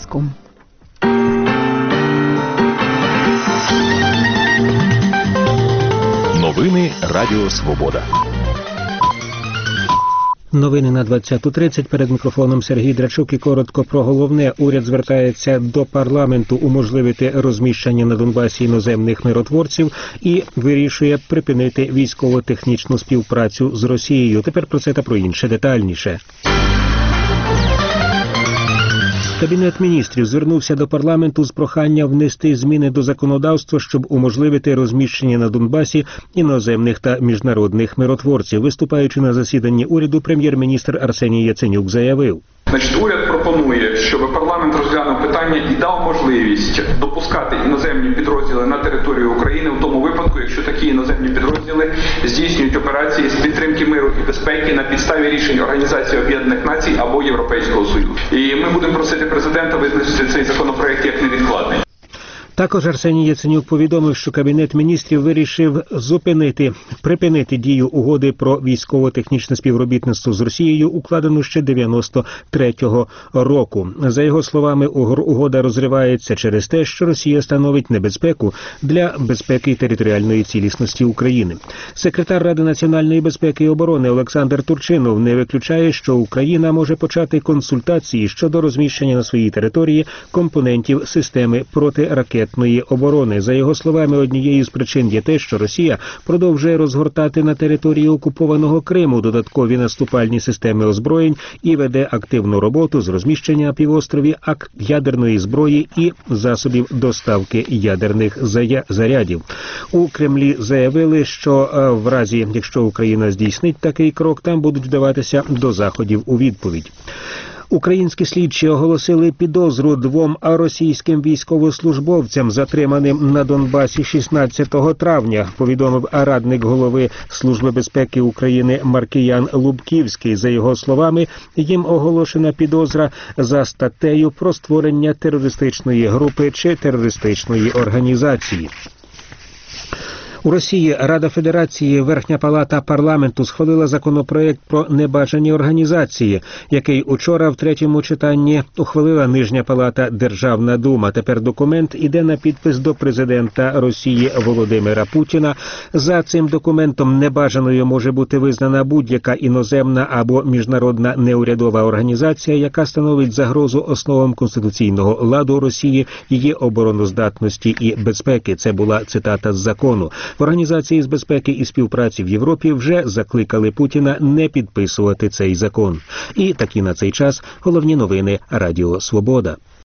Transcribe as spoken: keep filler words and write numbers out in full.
зв'язку. Новини Радіо Свобода. Новини на двадцяту тридцять. Перед мікрофоном Сергій Драчук і коротко про головне. Уряд звертається до парламенту уможливити розміщення на Донбасі іноземних миротворців і вирішує припинити військово-технічну співпрацю з Росією. Тепер про це та про інше детальніше. Кабінет міністрів звернувся до парламенту з проханням внести зміни до законодавства, щоб уможливити розміщення на Донбасі іноземних та міжнародних миротворців. Виступаючи на засіданні уряду, прем'єр-міністр Арсеній Яценюк заявив. Значить, уряд пропонує, щоб парламент розглянув питання і дав можливість допускати іноземні підрозділи на територію України в тому випадку, якщо такі іноземні підрозділи здійснюють операції з підтримки миру і безпеки на підставі рішень Організації Об'єднаних Націй або Європейського Союзу. І ми будемо просити президента визначити цей законопроект як невідкладний. Також Арсеній Яценюк повідомив, що Кабінет міністрів вирішив зупинити, припинити дію угоди про військово-технічне співробітництво з Росією, укладену ще дев'яносто третього року. За його словами, угода розривається через те, що Росія становить небезпеку для безпеки і територіальної цілісності України. Секретар Ради національної безпеки і оборони Олександр Турчинов не виключає, що Україна може почати консультації щодо розміщення на своїй території компонентів системи протиракетної оборони. За його словами, однією з причин є те, що Росія продовжує розгортати на території окупованого Криму додаткові наступальні системи озброєнь і веде активну роботу з розміщення на півострові ядерної зброї і засобів доставки ядерних зарядів. У Кремлі заявили, що в разі, якщо Україна здійснить такий крок, там будуть вдаватися до заходів у відповідь. Українські слідчі оголосили підозру двом російським військовослужбовцям, затриманим на Донбасі шістнадцятого травня, повідомив радник голови Служби безпеки України Маркіян Лубківський. За його словами, їм оголошена підозра за статтею про створення терористичної групи чи терористичної організації. У Росії Рада Федерації, Верхня Палата парламенту схвалила законопроект про небажані організації, який учора в третьому читанні ухвалила Нижня Палата Державна Дума. Тепер документ іде на підпис до президента Росії Володимира Путіна. За цим документом небажаною може бути визнана будь-яка іноземна або міжнародна неурядова організація, яка становить загрозу основам конституційного ладу Росії, її обороноздатності і безпеки. Це була цитата з закону. В Організації з безпеки і співпраці в Європі вже закликали Путіна не підписувати цей закон. І такі на цей час головні новини Радіо Свобода.